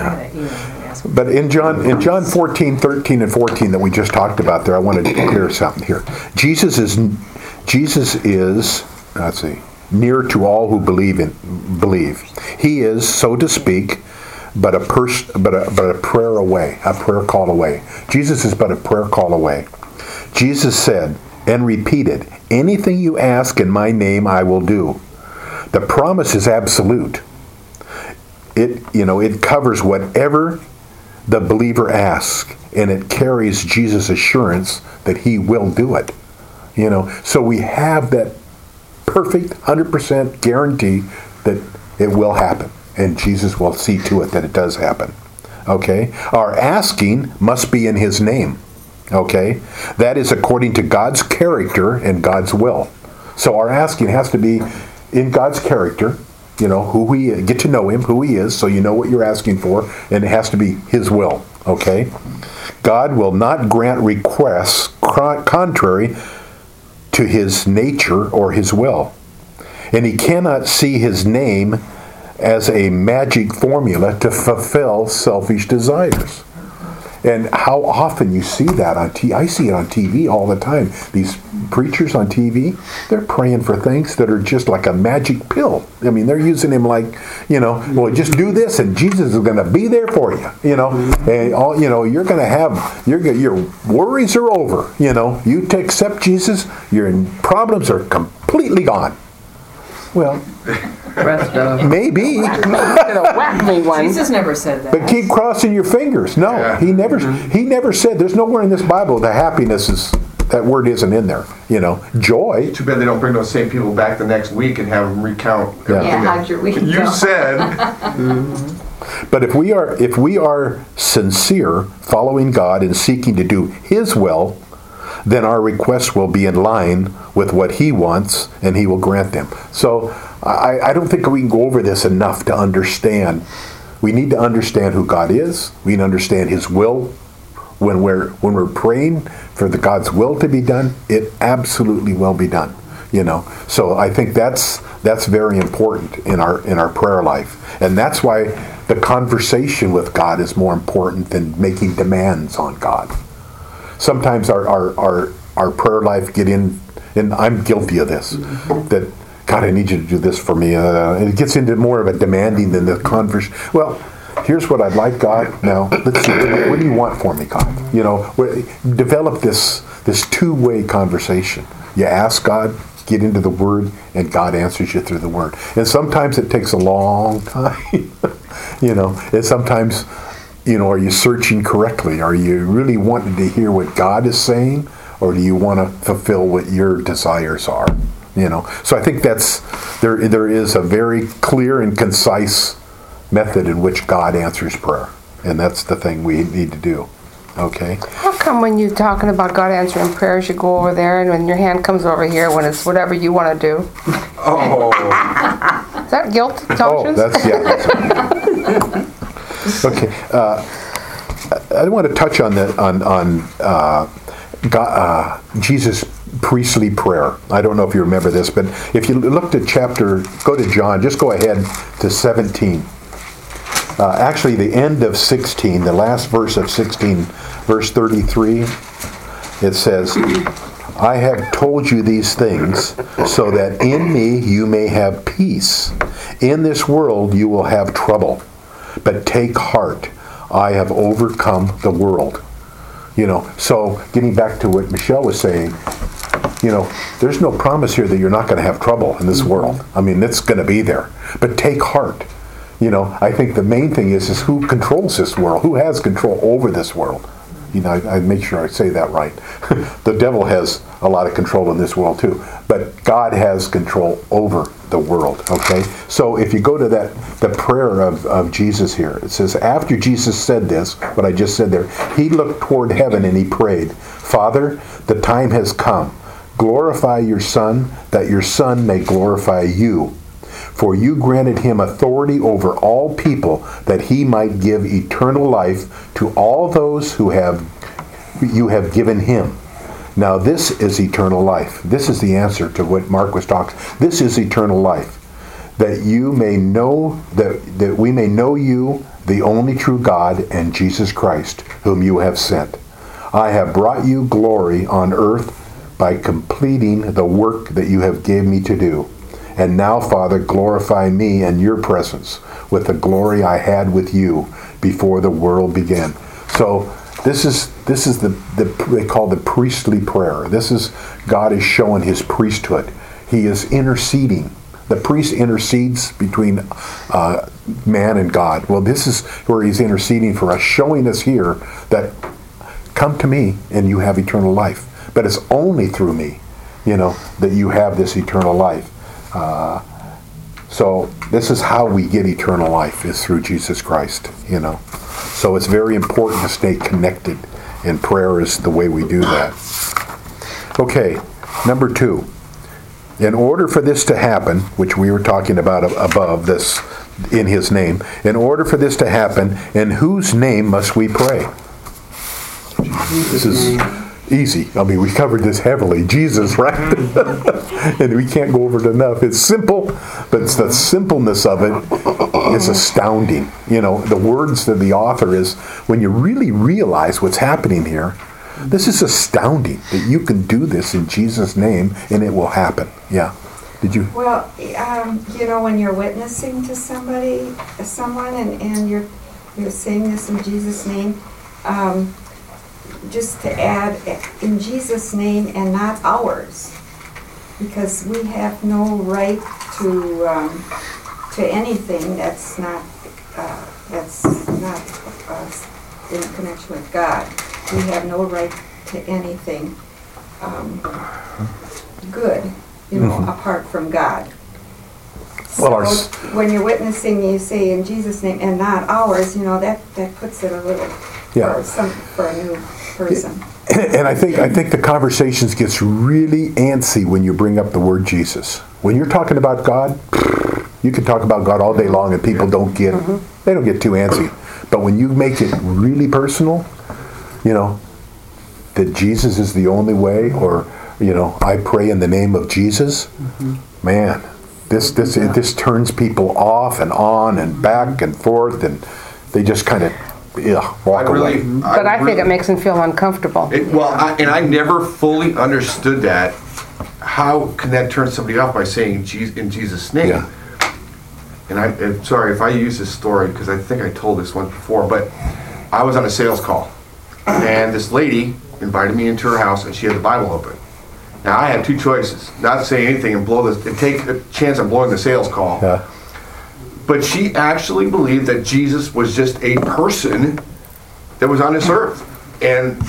But in John, in John fourteen, thirteen, and fourteen that we just talked about there, I want to clear something here. Jesus is, Jesus is, let's see, near to all who believe in believe. He is, so to speak, but a pers- but a but a prayer away, a prayer call away. Jesus is but a prayer call away. Jesus said and repeated, "Anything you ask in my name, I will do." The promise is absolute. It, you know, it covers whatever the believer asks, and it carries Jesus' assurance that he will do it. You know, so we have that perfect one hundred percent guarantee that it will happen, and Jesus will see to it that it does happen. Okay? Our asking must be in his name. Okay? That is according to God's character and God's will. So our asking has to be in God's character, you know, who he is, get to know him, who he is, so you know what you're asking for, and it has to be his will. Okay? God will not grant requests contrary to his nature or his will. And he cannot see his name as a magic formula to fulfill selfish desires. And how often you see that on T V. I see it on T V all the time. These preachers on T V, they're praying for things that are just like a magic pill. I mean, they're using him like, you know, well, just do this and Jesus is going to be there for you. You know, and all, you know, you're going to have your your worries are over. You know, you to accept Jesus, your problems are completely gone. Well, Rest of. maybe. Gonna whack me one. Jesus never said that. But keep crossing your fingers. No, Yeah. he never. He never said. There's nowhere in this Bible that happiness is. That word isn't in there. You know, joy. Too bad they don't bring those same people back the next week and have them recount Yeah. everything Yeah, that how'd your week you go? said. But if we are, if we are sincere, following God and seeking to do His will, then our requests will be in line with what He wants, and He will grant them. So I, I don't think we can go over this enough to understand. We need to understand who God is. We need to understand His will. When we're when we're praying for the God's will to be done, it absolutely will be done. You know. So I think that's that's very important in our in our prayer life, and that's why the conversation with God is more important than making demands on God. Sometimes our our our, our prayer life get in, and I'm guilty of this. That God, I need you to do this for me, uh, and it gets into more of a demanding than the conversation. Well, here's what I'd like, God. Now, let's see. What do you want for me, God? You know, develop this this two-way conversation. You ask God, get into the Word, and God answers you through the Word. And sometimes it takes a long time. You know, and sometimes, you know, are you searching correctly? Are you really wanting to hear what God is saying, or do you want to fulfill what your desires are? You know, so I think that's there. There is a very clear and concise method in which God answers prayer, and that's the thing we need to do. Okay. How come when you're talking about God answering prayers, you go over there, and when your hand comes over here, when it's whatever you want to do? Oh. Is that guilt conscious? Oh, that's yeah. That's okay. Uh, I want to touch on that on on uh, God, uh, Jesus' priestly prayer. I don't know if you remember this, but if you looked at chapter, go to John. Just go ahead to seventeen. Uh, actually, the end of sixteen, the last verse of sixteen, verse thirty-three, it says, I have told you these things so that in me you may have peace. In this world you will have trouble, but take heart. I have overcome the world. You know, so getting back to what Michelle was saying, you know, there's no promise here that you're not going to have trouble in this world. I mean, it's going to be there. But take heart. You know, I think the main thing is, is who controls this world? Who has control over this world? You know, I, I make sure I say that right. The devil has a lot of control in this world too. But God has control over the world, okay? So if you go to that, the prayer of, of Jesus here, it says, after Jesus said this, what I just said there, he looked toward heaven and he prayed, Father, the time has come. Glorify your Son, that your Son may glorify you. For you granted him authority over all people, that he might give eternal life to all those who have you have given him. Now this is eternal life. This is the answer to what Mark was talking. This is eternal life, that you may know that that we may know you, the only true God, and Jesus Christ, whom you have sent. I have brought you glory on earth by completing the work that you have gave me to do. And now, Father, glorify me in your presence with the glory I had with you before the world began. So this is this is the, the they call the priestly prayer. This is God is showing his priesthood. He is interceding. The priest intercedes between uh, man and God. Well, this is where he's interceding for us, showing us here that come to me and you have eternal life. But it's only through me, you know, that you have this eternal life. Uh, so this is how we get eternal life, is through Jesus Christ, you know. So it's very important to stay connected, and prayer is the way we do that. Okay, number two. In order for this to happen, which we were talking about above, this in his name, in order for this to happen, in whose name must we pray? This is easy. I mean, we covered this heavily. Jesus, right? And we can't go over it enough. It's simple, but it's the simpleness of it is astounding. You know, the words of the author is, when you really realize what's happening here, this is astounding that you can do this in Jesus' name and it will happen. Yeah. Did you? Well, um, you know, when you're witnessing to somebody, someone, and, and you're you're saying this in Jesus' name, um, just to add, in Jesus' name and not ours, because we have no right to um, to anything that's not uh, that's not uh, in connection with God. We have no right to anything um, good, you know, mm-hmm. apart from God. So well, our... when you're witnessing, you say in Jesus' name and not ours. You know, that that puts it a little yeah. for some for a new person. And I think I think the conversations gets really antsy when you bring up the word Jesus. When you're talking about God, you can talk about God all day long and people don't get mm-hmm. they don't get too antsy. But when you make it really personal, you know, that Jesus is the only way, or you know, I pray in the name of Jesus, mm-hmm. man, this this yeah. it, this turns people off and on and back and forth, and they just kind of yeah, walk I really, away. But I, I really, think it makes them feel uncomfortable. It, well, I, and I never fully understood that. How can that turn somebody off by saying in Jesus' name? Yeah. and I, I'm sorry if I use this story because I think I told this once before, but I was on a sales call, and this lady invited me into her house, and she had the Bible open. Now I had two choices: not to say anything and blow this, and take a chance of blowing the sales call. Yeah. But she actually believed that Jesus was just a person that was on this earth, and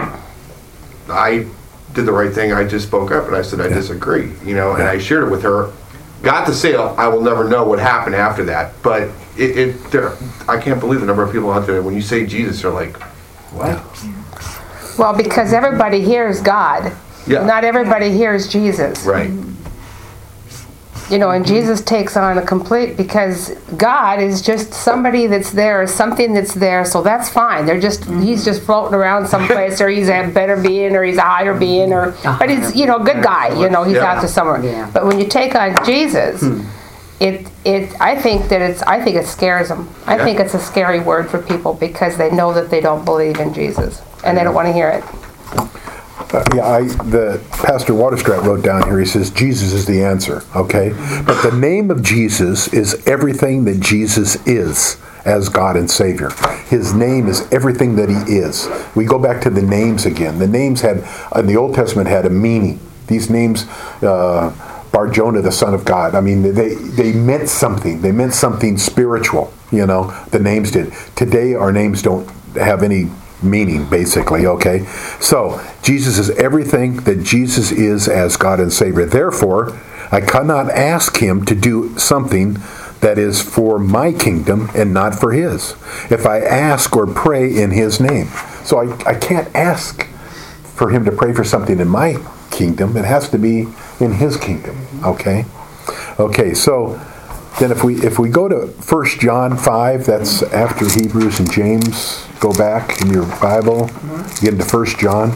I did the right thing. I just spoke up and I said I disagree, you know, and I shared it with her. Got the sale. I will never know what happened after that, but it, it there, I can't believe the number of people out there, when you say Jesus, they're like, what? Well, because everybody hears God. Yeah. Not everybody hears Jesus. Right. You know, and Jesus takes on a complete, because God is just somebody that's there, or something that's there, so that's fine. They're just, he's just floating around someplace, or he's a better being, or he's a higher being, or, but he's, you know, a good guy, you know, he's Yeah. out to somewhere. Yeah. But when you take on Jesus, it, it, I think that it's, I think it scares them. I Yeah. think it's a scary word for people, because they know that they don't believe in Jesus, and they don't want to hear it. Uh, yeah, I, the Pastor Waterstrat wrote down here, he says, Jesus is the answer, okay? But the name of Jesus is everything that Jesus is as God and Savior. His name is everything that he is. We go back to the names again. The names had, in the Old Testament, had a meaning. These names, uh, Bar-Jonah, the Son of God, I mean, they, they meant something. They meant something spiritual, you know, the names did. Today, our names don't have any meaning, basically, okay? So, Jesus is everything that Jesus is as God and Savior. Therefore, I cannot ask him to do something that is for my kingdom and not for his. If I ask or pray in his name. So I, I can't ask for him to pray for something in my kingdom. It has to be in his kingdom, okay? Okay, so then if we if we go to First John five, that's after Hebrews and James. Go back in your Bible, get into First John.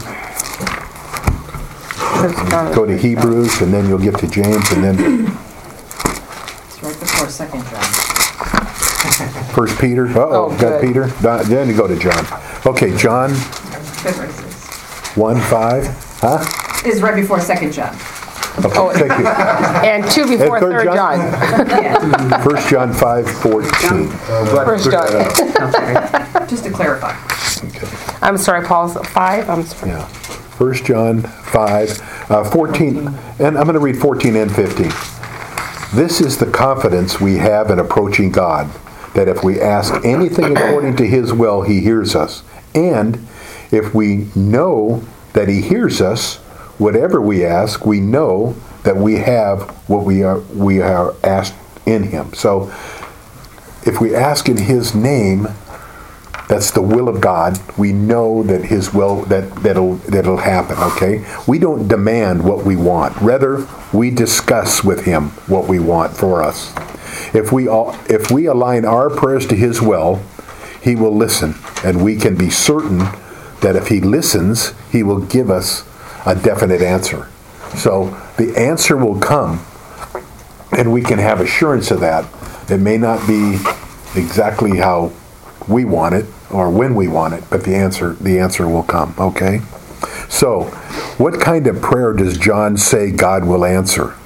Go to Hebrews, and then you'll get to James, and then It's right before Second John. First Peter. Uh-oh, Oh, got good. Peter. Then you go to John. Okay, John Good verses. one five. Huh? Is right before Second John. Okay, thank you. And two before And third third John? John. Yeah, First John five fourteen. First John. I'm sorry. Just to clarify. I'm sorry, Paul's five, I'm sorry. Yeah. First John five, uh, fourteen, and I'm going to read fourteen and fifteen. This is the confidence we have in approaching God, that if we ask anything according to his will, he hears us. And if we know that he hears us, whatever we ask, we know that we have what we are we are asked in him. So if we ask in his name, that's the will of God. We know that his will, that that'll that'll happen, okay? We don't demand what we want. Rather, we discuss with him what we want for us. If we all, if we align our prayers to his will, he will listen, and we can be certain that if he listens, he will give us a definite answer. So the answer will come, and we can have assurance of that. It may not be exactly how we want it or when we want it, but the answer the answer will come, okay? So, what kind of prayer does John say God will answer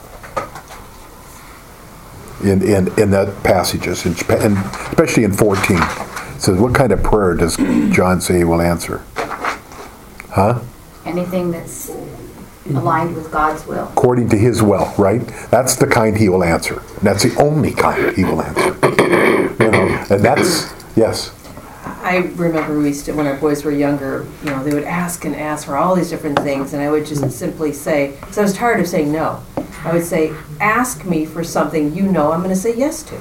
in in, in the passages, and especially in fourteen? It says, what kind of prayer does John say he will answer? Huh? Anything that's aligned with God's will. According to his will, right? That's the kind he will answer. That's the only kind he will answer. You know, and that's, yes. I remember we used to, when our boys were younger, you know, they would ask and ask for all these different things, and I would just simply say, because I was tired of saying no, I would say, ask me for something you know I'm going to say yes to.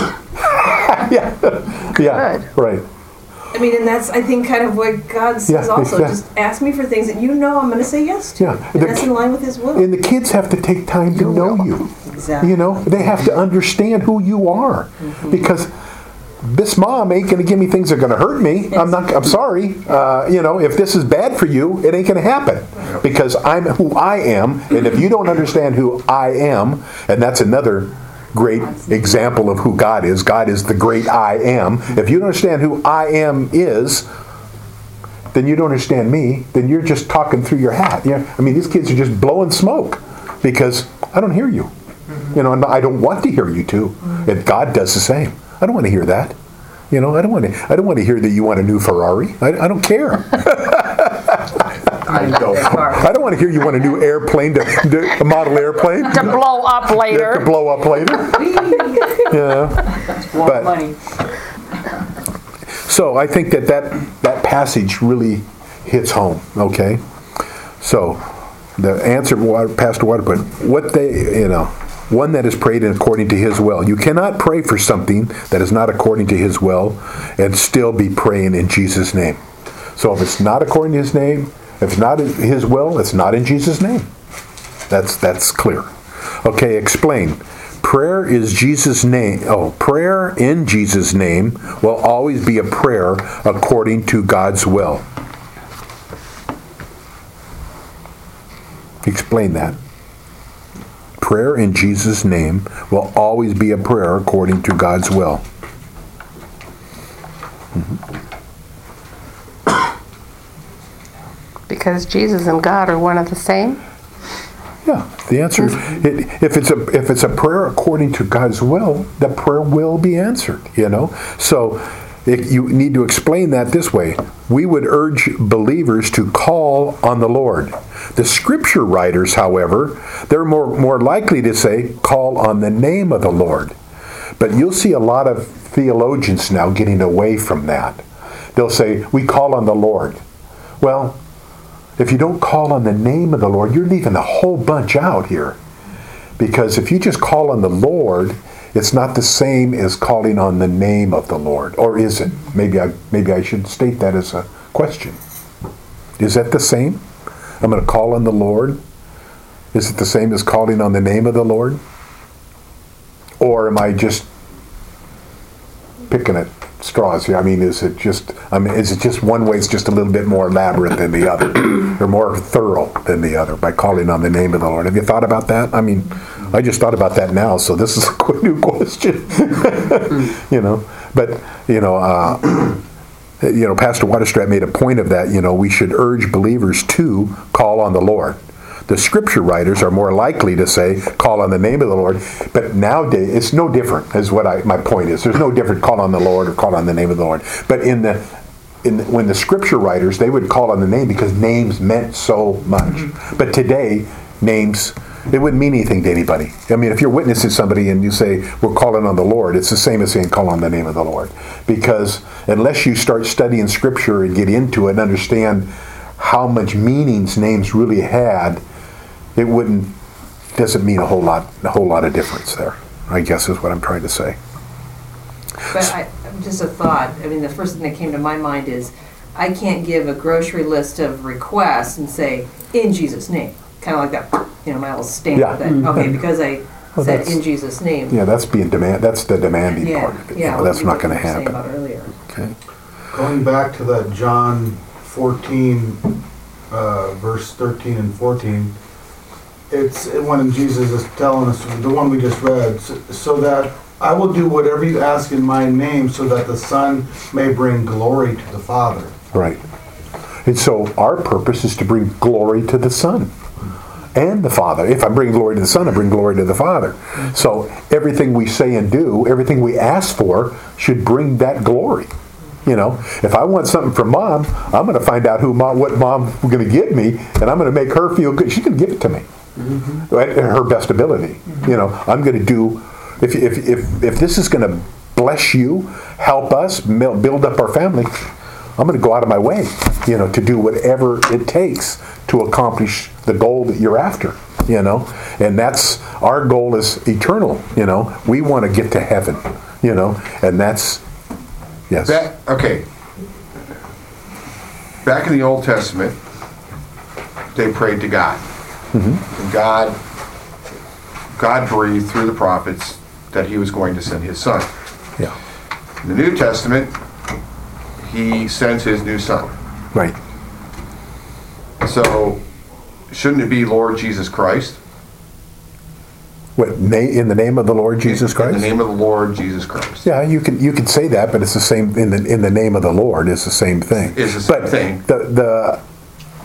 yeah, yeah, Good. right. I mean, and that's, I think, kind of what God says Yeah, also. yeah. Just ask me for things that you know I'm going to say yes to. Yeah. And The- that's in line with his will. And the kids have to take time to know you. Exactly. You know, they have to understand who you are. Mm-hmm. Because this mom ain't going to give me things that are going to hurt me. I'm not, I'm sorry. Uh, you know, if this is bad for you, it ain't going to happen. Because I'm who I am. And if you don't understand who I am, and that's another great example of who God is. God is the great I am. If you don't understand who I am is, then you don't understand me. Then you're just talking through your hat. Yeah, I mean, these kids are just blowing smoke because I don't hear you. You know, and I don't want to hear you to. And God does the same. I don't want to hear that. You know, I don't want to. I don't want to hear that you want a new Ferrari. I, I don't care. I don't. I don't want to hear you want a new airplane, to, to a model airplane To blow up later. Yeah, to blow up later. Yeah. But money. so I think that, that that passage really hits home. Okay. So the answer, Pastor Waterput, what they, you know, one that is prayed in according to His will. You cannot pray for something that is not according to His will and still be praying in Jesus' name. So if it's not according to His name, if it's not in His will, it's not in Jesus' name. That's that's clear. Okay, explain. Prayer is Jesus' name. Oh, prayer in Jesus' name will always be a prayer according to God's will. Explain that. Prayer in Jesus' name will always be a prayer according to God's will. Mm-hmm. Because Jesus and God are one of the same? Yeah, the answer is, it, if it's a if it's a prayer according to God's will, the prayer will be answered, you know? So it, you need to explain that this way. We would urge believers to call on the Lord. The scripture writers, however, they're more, more likely to say, call on the name of the Lord. But you'll see a lot of theologians now getting away from that. They'll say, we call on the Lord. Well, if you don't call on the name of the Lord, you're leaving a whole bunch out here. Because if you just call on the Lord, it's not the same as calling on the name of the Lord. Or is it? Maybe I maybe I should state that as a question. Is that the same? I'm going to call on the Lord. Is it the same as calling on the name of the Lord? Or am I just picking at straws here? I mean, is it just, I mean, is it just one way it's just a little bit more elaborate than the other? Or more thorough than the other by calling on the name of the Lord? Have you thought about that? I mean, I just thought about that now, so this is a new question. You know, but, you know, uh, you know, Pastor Waterstrat made a point of that. You know, we should urge believers to call on the Lord. The scripture writers are more likely to say, call on the name of the Lord. But nowadays, it's no different, is what I, my point is. There's no different call on the Lord or call on the name of the Lord. But in the, in the, when the scripture writers, they would call on the name because names meant so much. Mm-hmm. But today, names, it wouldn't mean anything to anybody. I mean, if you're witnessing somebody and you say, we're calling on the Lord, it's the same as saying, call on the name of the Lord. Because unless you start studying scripture and get into it and understand how much meanings names really had, it wouldn't, doesn't mean a whole lot, a whole lot of difference there, I guess is what I'm trying to say. But I, just a thought, I mean, the first thing that came to my mind is, I can't give a grocery list of requests and say, in Jesus' name. Kind of like that, you know, my little stamp. Yeah. That, okay, because I Well, said that's- in Jesus' name. Yeah, that's being demand, that's the demanding Yeah, part of it. You yeah, know, that's not going to what you were saying happen. about earlier. Okay. Going back to that John fourteen, uh, verse thirteen and fourteen, it's when Jesus is telling us, the one we just read, so, so that I will do whatever you ask in my name so that the Son may bring glory to the Father. Right. And so our purpose is to bring glory to the Son and the Father. If I bring glory to the Son, I bring glory to the Father. So everything we say and do, everything we ask for, should bring that glory. You know, if I want something from Mom, I'm going to find out who mom, what Mom is going to give me, and I'm going to make her feel good. She's going to give it to me, mm-hmm. Right? At her best ability. Mm-hmm. You know, I'm going to do. If if if if this is going to bless you, help us, build up our family, I'm going to go out of my way, you know, to do whatever it takes to accomplish the goal that you're after, you know. And that's, our goal is eternal, you know. We want to get to heaven, you know, and that's, yes. That, okay. Back in the Old Testament, they prayed to God. Mm-hmm. And God, God breathed through the prophets that He was going to send His Son. Yeah. In the New Testament, He sends His new Son. Right. So, shouldn't it be Lord Jesus Christ? What, na- in the name of the Lord Jesus Christ? In the name of the Lord Jesus Christ. Yeah, you can you can say that, but it's the same in the in the name of the Lord. It's the same thing. It's the same but thing. The the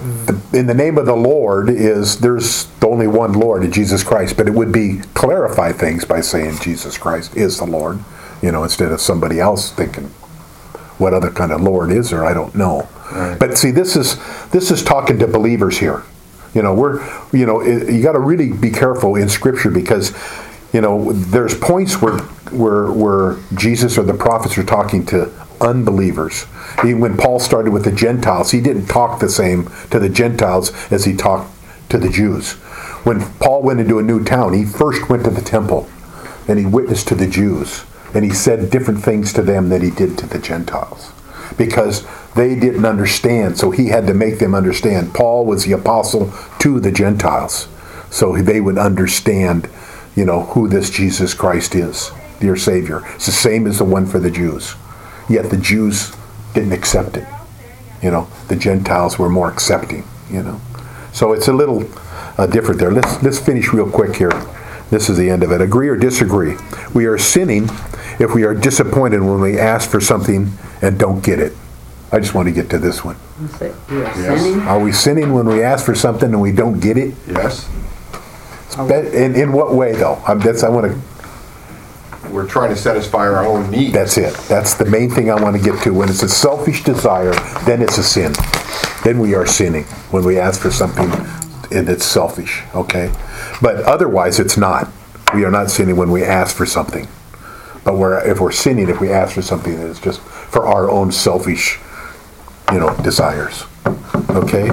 the, in the name of the Lord is, there's only one Lord, Jesus Christ, but it would be clarify things by saying Jesus Christ is the Lord, you know, instead of somebody else thinking what other kind of Lord is there, I don't know. Right. But see, this is this is talking to believers here. You know, we're, you know, it, you got to really be careful in Scripture because, you know, there's points where where where Jesus or the prophets are talking to unbelievers. Even when Paul started with the Gentiles, he didn't talk the same to the Gentiles as he talked to the Jews. When Paul went into a new town, he first went to the temple and he witnessed to the Jews. And he said different things to them than he did to the Gentiles. Because they didn't understand, so he had to make them understand. Paul was the apostle to the Gentiles. So they would understand, you know, who this Jesus Christ is, their Savior. It's the same as the one for the Jews. Yet the Jews didn't accept it. You know, the Gentiles were more accepting, you know. So it's a little uh, different there. Let's, let's finish real quick here. This is the end of it. Agree or disagree? We are sinning if we are disappointed when we ask for something and don't get it. I just want to get to this one. We are Yes. sinning. Are we sinning when we ask for something and we don't get it? Yes. Spe- In, in what way, though? I'm, that's, I want to. We're trying to satisfy our own needs. That's it. That's the main thing I want to get to. When it's a selfish desire, then it's a sin. Then we are sinning when we ask for something and it's selfish. Okay, but otherwise it's not. We are not sinning when we ask for something. But we're if we're sinning if we ask for something that is just for our own selfish, you know, desires. Okay.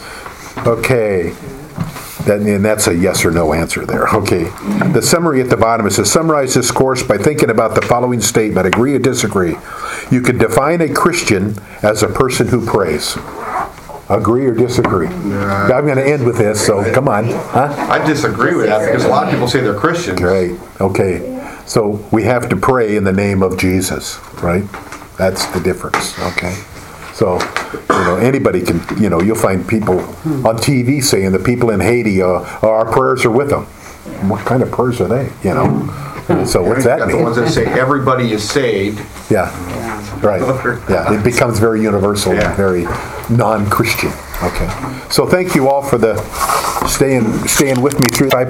Okay. That, and that's a yes or no answer there. Okay. The summary at the bottom, it says, summarize this course by thinking about the following statement. Agree or disagree? You could define a Christian as a person who prays. Agree or disagree? Nah. I'm going to end with this, so come on. Huh? I disagree with that because a lot of people say they're Christians. Great. Okay. So we have to pray in the name of Jesus, right? That's the difference. Okay. So, you know, anybody can, you know, you'll find people on T V saying the people in Haiti, uh, our prayers are with them. What kind of prayers are they, you know? So what's that Got mean? the ones that say everybody is saved. Yeah, right. Yeah, it becomes very universal Yeah. and very non-Christian. Okay. So thank you all for the staying staying with me through.